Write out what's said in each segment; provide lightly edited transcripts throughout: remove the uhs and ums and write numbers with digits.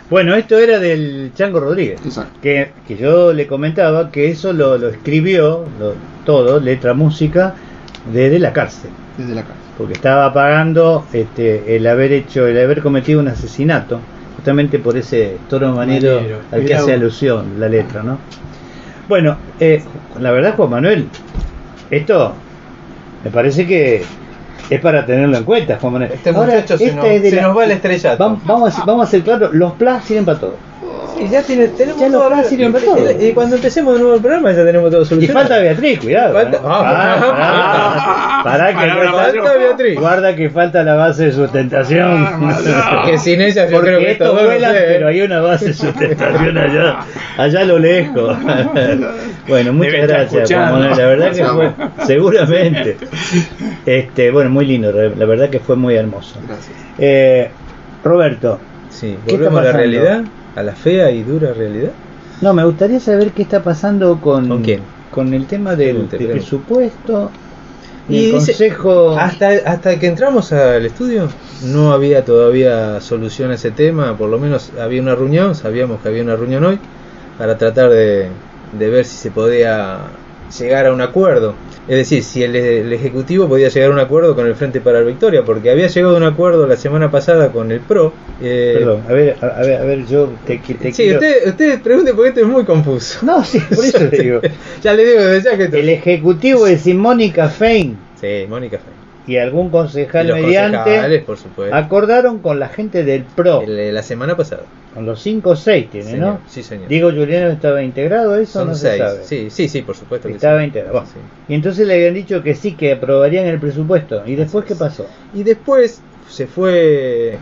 Bueno, esto era del Chango Rodríguez, Exacto. que yo le comentaba que eso lo escribió, todo, letra, música, desde la cárcel, Desde la casa. porque estaba pagando el haber cometido un asesinato, justamente por ese toro manero al que Mirá hace vos. alusión la letra, ¿no? Bueno, la verdad, Juan Manuel, esto me parece que es para tenerlo en cuenta, Juan Manuel. Este Ahora, muchacho se esta nos- es de se nos va el estrellato. Vamos a ser claros, los plus sirven para todo. Sí, ya tenemos Ya todo. los plus sirven para todo. Y cuando empecemos de nuevo el programa ya tenemos todo Y solucionado. falta Beatriz, cuidado. Falta- Pará que Falta Beatriz. guarda que falta la base de sustentación. Que sin ella yo Porque creo que estos todo vuelan, pero hay una base de sustentación allá a lo lejos. Bueno, muchas Debe estar gracias, escuchando. Juan Manuel, la verdad que fue, seguramente. Bueno, muy lindo, la verdad que fue muy hermoso. Gracias. Roberto, Sí, ¿qué está volvemos a la pasando? realidad, a la fea y dura realidad. No, me gustaría saber qué está pasando ¿Con quién? con el tema del Pregunte. presupuesto y Y el dice- consejo. Hasta que entramos al estudio no había todavía solución a ese tema, por lo menos había una reunión, sabíamos que había una reunión hoy para tratar de ver si se podía llegar a un acuerdo. Es decir, si el Ejecutivo podía llegar a un acuerdo con el Frente para la Victoria, porque había llegado a un acuerdo la semana pasada con el PRO. Perdón, a ver, yo te Sí, quiero... usted pregunte porque esto es muy confuso. No, sí, por eso le digo. Ya le digo desde ya que esto... El Ejecutivo es Mónica Fein Sí, Mónica Fein. y algún concejal Y los mediante concejales, por supuesto. acordaron con la gente del PRO, La semana pasada. con los 5 o 6 tiene, Señor, ¿no? sí, señor. Diego Juliano estaba integrado, eso Son no 6. se sabe. Sí, por supuesto que Estaba sí. integrado. Bueno, Sí. y entonces le habían dicho que sí, que aprobarían el presupuesto. ¿Y después Así qué es. pasó? Y después se fue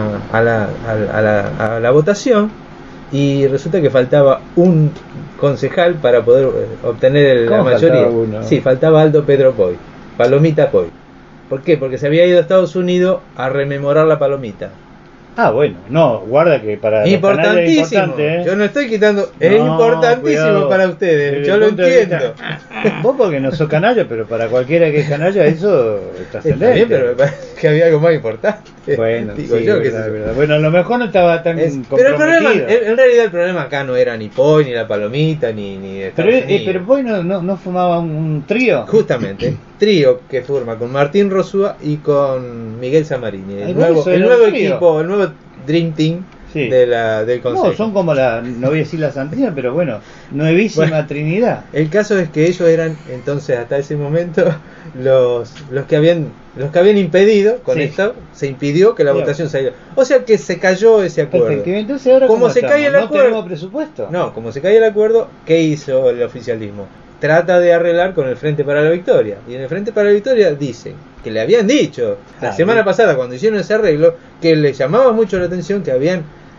a la votación y resulta que faltaba un concejal para poder obtener la ¿Cómo mayoría. faltaba uno? Sí, faltaba Aldo Pedro Poy, Palomita Poy. ¿Por qué? Porque se había ido a Estados Unidos a rememorar la palomita. Ah, bueno, no, guarda que para los canales es Importantísimo. importante, ¿eh? Yo no estoy quitando. Es No, importantísimo cuidado. para ustedes. Desde Yo el lo punto de entiendo. vista- Vos porque no sos canalla, pero para cualquiera que es canalla eso es Está trascendente. bien, pero me parece que había algo más importante. Bueno, Digo sí, yo que verdad, sí. verdad. Bueno, a lo mejor no estaba tan Pero el problema, comprometido. en realidad el problema acá no era ni Poy, ni la palomita, ni Pero, Estados Unidos. pero vos no fumaba un trío. Justamente, trío que forma con Martín Rosúa y con Miguel Zamarini. Ay, El bueno, nuevo, eso el era nuevo un trío. equipo, el nuevo Dream Team Sí. del Consejo. No, son como no voy a decir la Santina, pero bueno, nuevísima Bueno. Trinidad. El caso es que ellos eran entonces hasta ese momento los que habían impedido con Sí. esto, se impidió que la Sí. votación saliera. O sea que se cayó ese acuerdo. Efectivamente, entonces ahora Como ¿cómo se cae estamos? el ¿No acuerdo? tenemos presupuesto? No, como se cae el acuerdo, ¿qué hizo el oficialismo? Trata de arreglar con el Frente para la Victoria. Y en el Frente para la Victoria dicen que le habían dicho la semana bien. pasada cuando hicieron ese arreglo que le llamaba mucho la atención que habían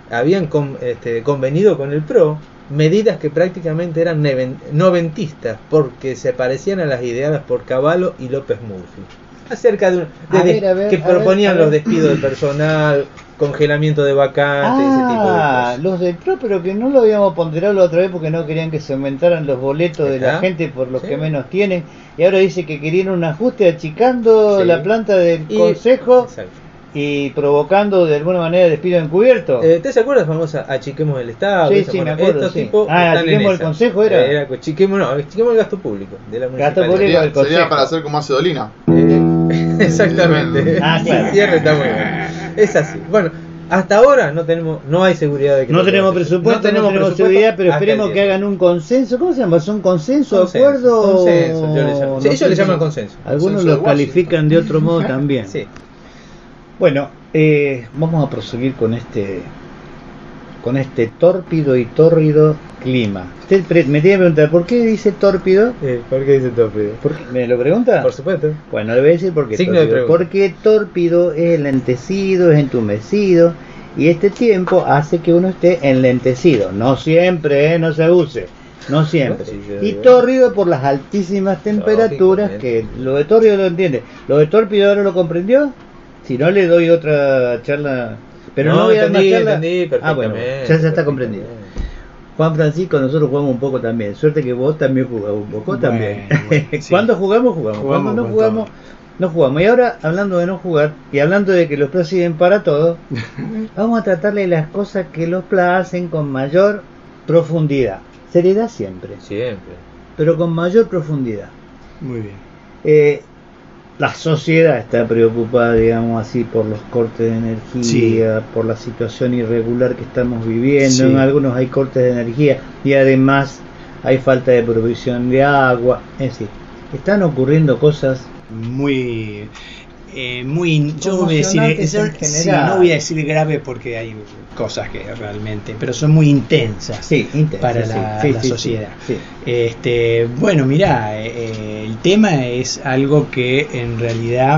convenido con el PRO medidas que prácticamente eran noventistas porque se parecían a las ideadas por Cavallo y López Murphy. Acerca de que proponían los despidos de personal, congelamiento de vacantes, ese tipo de cosas. Los del PRO, pero que no lo habíamos ponderado la otra vez porque no querían que se aumentaran los boletos de la Ajá. gente por los Sí. que menos tienen. Y ahora dice que querían un ajuste achicando Sí. la planta del Y- Consejo Exacto. y provocando de alguna manera despido encubierto. ¿Te acuerdas famosa Achiquemos el Estado? Sí, Esa, sí, me bueno, acuerdo, estos sí. tipos Ah, están en Achiquemos el esa. Consejo, ¿era? Achiquemos el gasto público de la Gasto municipalidad. público. del Sería Consejo. para hacer como hace Dolina. Exactamente. Ah, claro. El cierre está muy bien. Es así. Bueno, hasta ahora no hay seguridad de que No lo tenemos puedan hacer. presupuesto, no tenemos presupuesto seguridad, pero hasta esperemos el que día. hagan un consenso. ¿Cómo se llama? ¿Son consenso, Consenso, acuerdo? consenso, yo le llamo. Sí, No ellos sé le si- llaman consenso. Algunos Consenso lo de Washington. califican de otro modo también. Sí. Bueno, vamos a proseguir con este tórpido y tórrido clima. Usted me tiene que preguntar, ¿por qué dice tórpido? ¿Por qué dice tórpido? ¿Me lo pregunta? Por supuesto. Bueno, le voy a decir por qué Signo de tórpido. pregunta. Porque tórpido es enlentecido, es entumecido, y este tiempo hace que uno esté enlentecido. No siempre, no se abuse. No siempre. Sí, yo Y digo. tórrido por las altísimas temperaturas, que Lógicamente. lo de tórrido lo entiende. ¿Lo de tórpido ahora lo comprendió? Si no, le doy otra charla. Pero no, voy a dar más charla. entendí Ah, bueno, perfectamente. ya está comprendido. Juan Francisco, nosotros jugamos un poco también. Suerte que vos también jugás un poco también. Bueno, sí. Cuando jugamos, jugamos. Cuando no con jugamos, No jugamos. Y ahora, hablando de no jugar, y hablando de que los PLA sirven para todo, vamos a tratarle las cosas que los PLA hacen con mayor profundidad. Seriedad siempre, Siempre. pero con mayor profundidad. Muy bien. La sociedad está preocupada, digamos así, por los cortes de energía, por la situación irregular que estamos viviendo. Sí. En algunos hay cortes de energía y además hay falta de provisión de agua. Es decir, están ocurriendo cosas Muy yo voy a decir, conmocionantes en sí, general. no voy a decir grave porque hay cosas que realmente, pero son muy intensas, para la sociedad. Sí. Bueno, mirá, el tema es algo que en realidad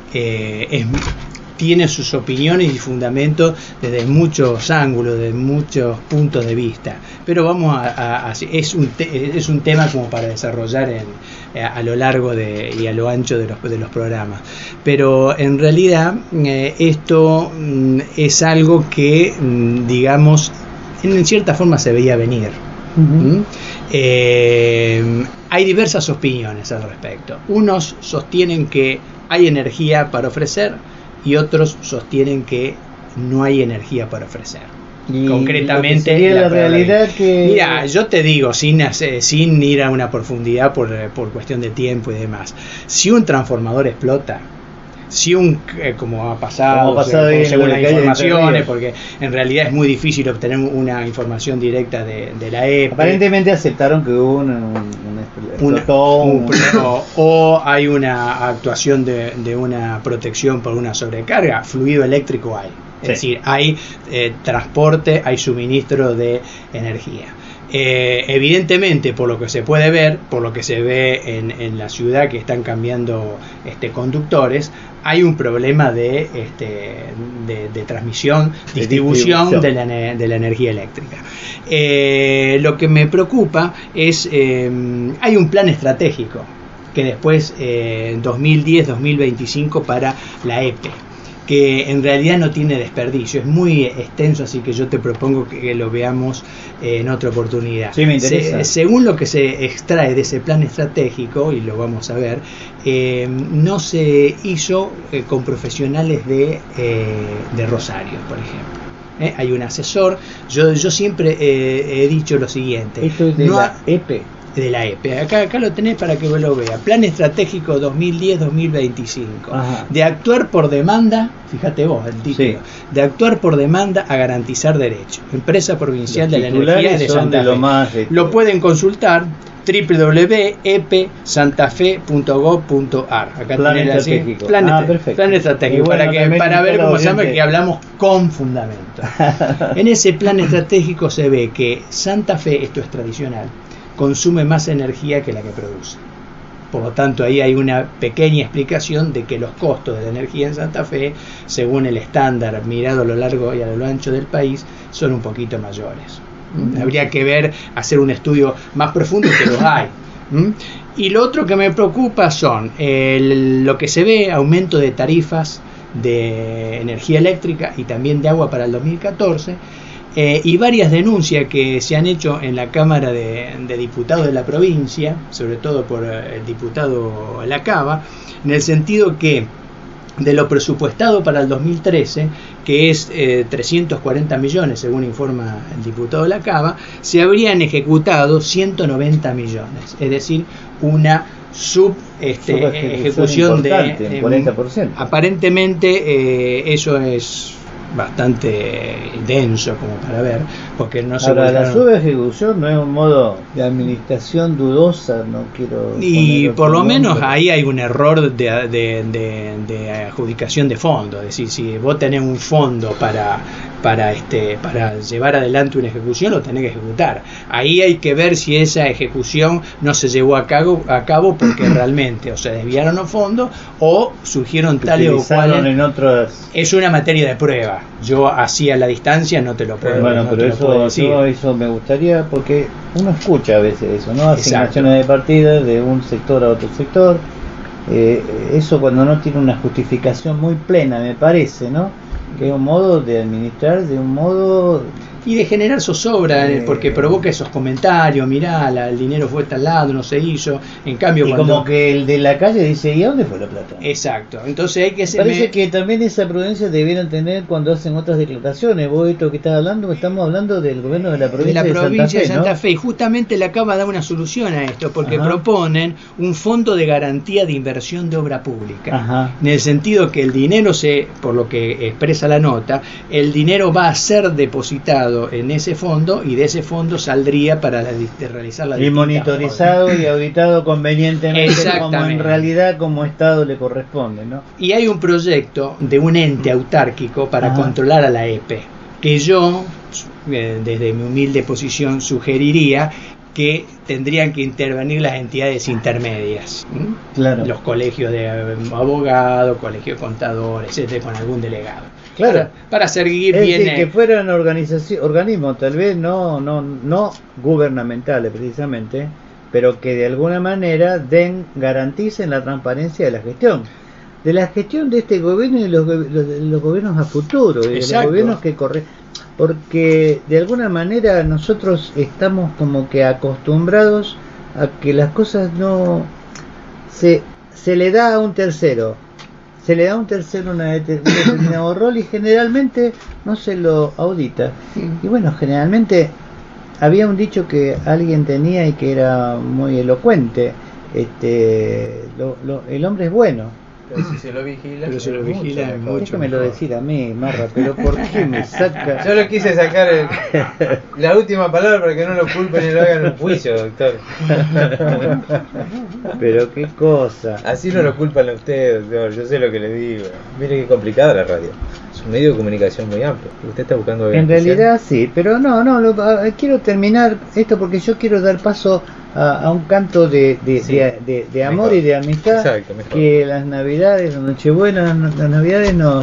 tiene sus opiniones y fundamentos desde muchos ángulos, desde muchos puntos de vista, pero vamos es un tema como para desarrollar a lo largo y a lo ancho de los programas, pero en realidad esto es algo que digamos en cierta forma se veía venir. Uh-huh. Hay diversas opiniones al respecto. Unos sostienen que hay energía para ofrecer y otros sostienen que no hay energía para ofrecer. Y concretamente la realidad que... Mira, yo te digo, sin ir a una profundidad por cuestión de tiempo y demás, si un transformador explota, si como ha pasado según las informaciones, porque en realidad es muy difícil obtener una información directa de la EPE. Aparentemente aceptaron que hubo o hay una actuación de una protección por una sobrecarga. Fluido eléctrico hay, es decir, hay transporte, hay suministro de energía. Evidentemente, por lo que se puede ver, por lo que se ve en la ciudad, que están cambiando conductores, hay un problema de transmisión, distribución de la energía eléctrica. Lo que me preocupa es hay un plan estratégico que después 2010-2025 para la EPE, que en realidad no tiene desperdicio, es muy extenso, así que yo te propongo que lo veamos en otra oportunidad. Sí, me interesa. Según lo que se extrae de ese plan estratégico, y lo vamos a ver, no se hizo con profesionales de Rosario, por ejemplo. Hay un asesor. Yo siempre he dicho lo siguiente. Esto es de la EPE. De la EPE. Acá lo tenés para que vos lo veas. Plan estratégico 2010-2025. Ajá. De actuar por demanda, fíjate vos el título, de actuar por demanda a garantizar derechos. Empresa Provincial de la Energía de Santa Fe. Lo pueden consultar www.epesantafe.gov.ar. Acá Plan tenés estratégico. Plan Perfecto. estratégico, bueno, para ver cómo se llama, que hablamos con fundamento. En ese plan estratégico se ve que Santa Fe, esto es tradicional, consume más energía que la que produce. Por lo tanto, ahí hay una pequeña explicación de que los costos de la energía en Santa Fe, según el estándar mirado a lo largo y a lo ancho del país, son un poquito mayores. Habría que hacer un estudio más profundo, que los hay. Y lo otro que me preocupa son lo que se ve, aumento de tarifas de energía eléctrica y también de agua para el 2014, y varias denuncias que se han hecho en la Cámara de Diputados de la provincia, sobre todo por el diputado Lacaba, en el sentido que de lo presupuestado para el 2013, que es 340 millones según informa el diputado Lacaba, se habrían ejecutado 190 millones, es decir, una ejecución de 40%. Aparentemente eso es bastante denso como para ver, porque no se ahora la subejecución no es un modo de administración dudosa, no quiero, y por lo menos ahí hay un error de adjudicación de fondo, es decir, si vos tenés un fondo para llevar adelante una ejecución, lo tenés que ejecutar. Ahí hay que ver si esa ejecución no se llevó a cabo porque realmente o se desviaron los fondos o surgieron tales o cuales. En otras... Es una materia de prueba. Yo así a la distancia no te lo puedo, bueno, no pero te lo puedo decir. Eso me gustaría, porque uno escucha a veces eso, ¿no? Asignaciones de partidas de un sector a otro sector. Eso cuando no tiene una justificación muy plena, me parece, ¿no? que es un modo de administrar, de un modo... Y de generar zozobra, porque provoca esos comentarios, mirá, el dinero fue tal lado, no se hizo, en cambio y cuando... como que el de la calle dice, ¿y a dónde fue la plata? Exacto, entonces hay que... Parece que también esa prudencia debieron tener cuando hacen otras declaraciones. Vos esto que estás hablando, estamos hablando del gobierno de la provincia de Santa ¿no? Fe, y justamente le acaba de dar una solución a esto, porque Ajá. proponen un fondo de garantía de inversión de obra pública. Ajá. En el sentido que el dinero por lo que expresa la nota, el dinero va a ser depositado en ese fondo y de ese fondo saldría para realizar la y monitorizado y auditado convenientemente como en realidad como Estado le corresponde, ¿no? Y hay un proyecto de un ente autárquico para controlar a la EPE, que yo desde mi humilde posición sugeriría que tendrían que intervenir las entidades intermedias, claro. Los colegios de abogados, colegios de contadores, etcétera, con algún delegado. Claro. Para seguir es bien. decir, que fueran organismos tal vez no gubernamentales precisamente, pero que de alguna manera garanticen la transparencia de la gestión. De la gestión de este gobierno y de los gobiernos a futuro, y de los gobiernos que corren. Porque de alguna manera nosotros estamos como que acostumbrados a que las cosas no se le da a un tercero. Se le da a un tercero un determinado rol y generalmente no se lo audita. Y bueno, generalmente había un dicho que alguien tenía y que era muy elocuente. El hombre es bueno. Pero si se lo vigila, es mucho. Déjamelo decir a mí, Marra, pero ¿por qué me saca? Yo lo quise sacar la última palabra para que no lo culpen y lo hagan un juicio, doctor. Pero qué cosa. Así no lo culpan a usted, doctor. Yo sé lo que le digo. Mire qué complicada la radio. Es un medio de comunicación muy amplio. ¿Usted está buscando algo En especial? realidad sí, pero quiero terminar esto porque yo quiero dar paso a un canto de amor mejor. Y de amistad. Exacto, mejor. Que las Navidades, las Nochebuenas, las Navidades nos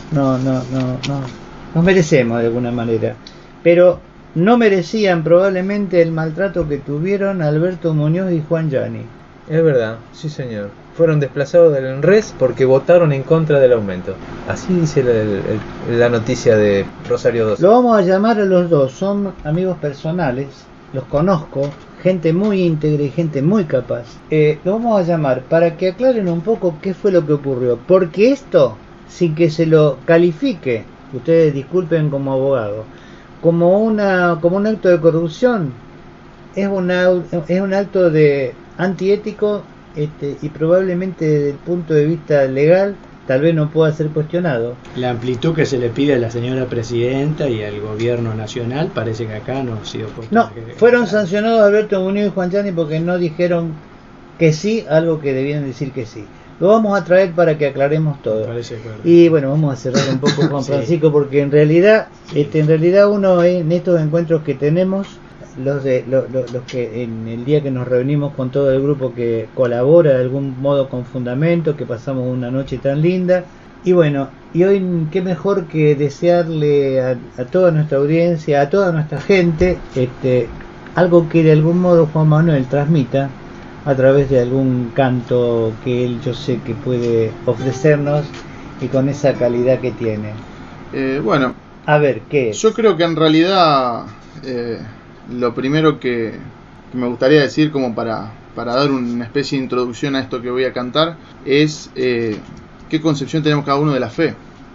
merecemos de alguna manera. Pero no merecían probablemente el maltrato que tuvieron Alberto Muñoz y Juan Gianni. Es verdad, sí señor. Fueron desplazados del ENRES porque votaron en contra del aumento. Así dice la noticia de Rosario 2. Lo vamos a llamar a los dos, son amigos personales, los conozco, gente muy íntegra y gente muy capaz. Lo vamos a llamar para que aclaren un poco qué fue lo que ocurrió. Porque esto, sin que se lo califique, ustedes disculpen como abogado, como un acto de corrupción, es un acto de antiético y probablemente desde el punto de vista legal tal vez no pueda ser cuestionado. La amplitud que se le pide a la señora presidenta y al gobierno nacional parece que acá no ha sido puesto. No, fueron sancionados Alberto Muñoz y Juan Gianni porque no dijeron que sí, algo que debían decir que sí. Lo vamos a traer para que aclaremos todo. Y bueno, vamos a cerrar un poco con Francisco porque en realidad uno en estos encuentros que tenemos, los que en el día que nos reunimos con todo el grupo que colabora de algún modo con Fundamento, que pasamos una noche tan linda, y bueno, y hoy qué mejor que desearle a toda nuestra audiencia, a toda nuestra gente, algo que de algún modo Juan Manuel transmita a través de algún canto que él yo sé que puede ofrecernos y con esa calidad que tiene. Bueno, a ver, ¿qué es? Yo creo que en realidad lo primero que me gustaría decir como para dar una especie de introducción a esto que voy a cantar es qué concepción tenemos cada uno de la fe.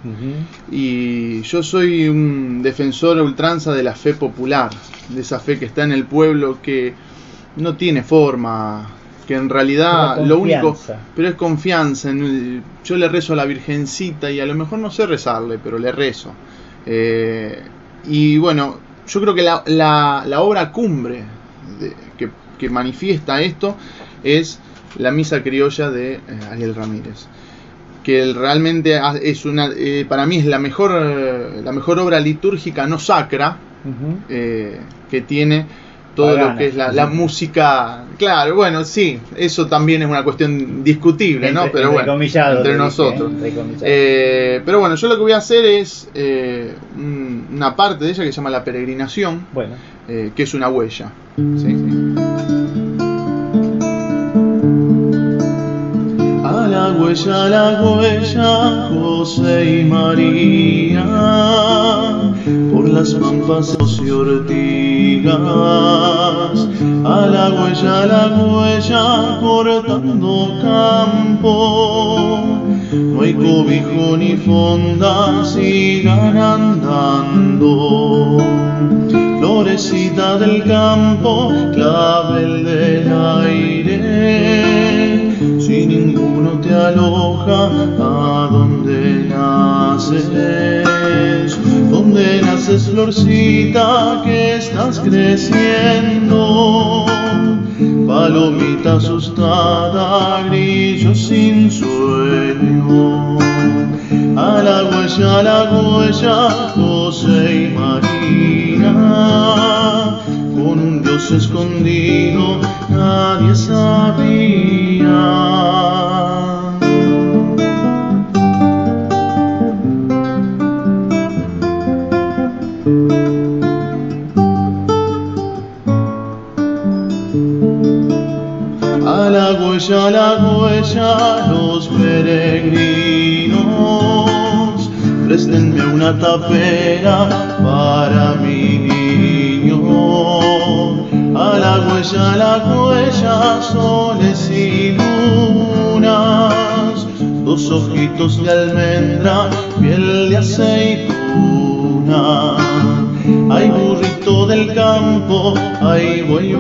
Y yo soy un defensor a ultranza de la fe popular, de esa fe que está en el pueblo, que no tiene forma, que en realidad lo único, pero es confianza. Yo le rezo a la Virgencita y a lo mejor no sé rezarle, pero le rezo. Y bueno, yo creo que la obra cumbre que manifiesta esto es la Misa Criolla de Ariel Ramírez, que realmente es para mí es la mejor obra litúrgica no sacra que tiene todo lo que es la música. Claro, bueno, sí, eso también es una cuestión discutible, ¿no? Pero bueno, entre nosotros. Pero bueno, yo lo que voy a hacer es una parte de ella que se llama La Peregrinación, que es una huella. ¿Sí? A la huella la huella, José y María, por las pampas y ortigas. A la huella, cortando campo. No hay cobijo ni fonda, sigan andando. Florecita del campo, clavel del aire, si ninguno te aloja, ¿a dónde naces? ¿Dónde naces, florcita, que estás creciendo? Palomita asustada, grillo sin sueño. A la huella, José y María, con un Dios escondido, nadie sabía. A la huella, los peregrinos, préstenme una tapera para mi niño. A la huella, soles y lunas, dos ojitos de almendra, piel de aceituna. Ay, burrito del campo, ay, voy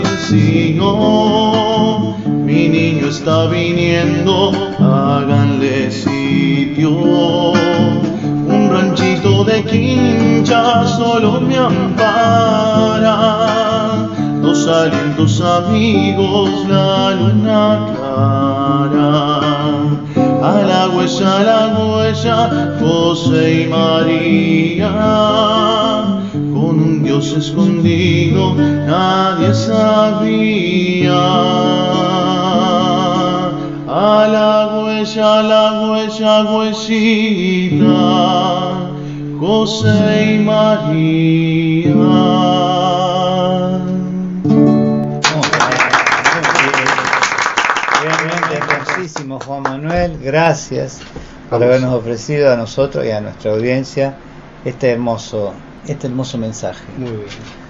bailecino. Mi niño está viniendo, háganle sitio. Un ranchito de quincha solo me ampara. Dos alientos amigos, la luna clara. A la huella, José y María, con un Dios escondido, nadie sabía. A la huellita, José y María. Realmente hermosísimo, Juan Manuel. Gracias por habernos ofrecido a nosotros y a nuestra audiencia este hermoso mensaje. Muy bien.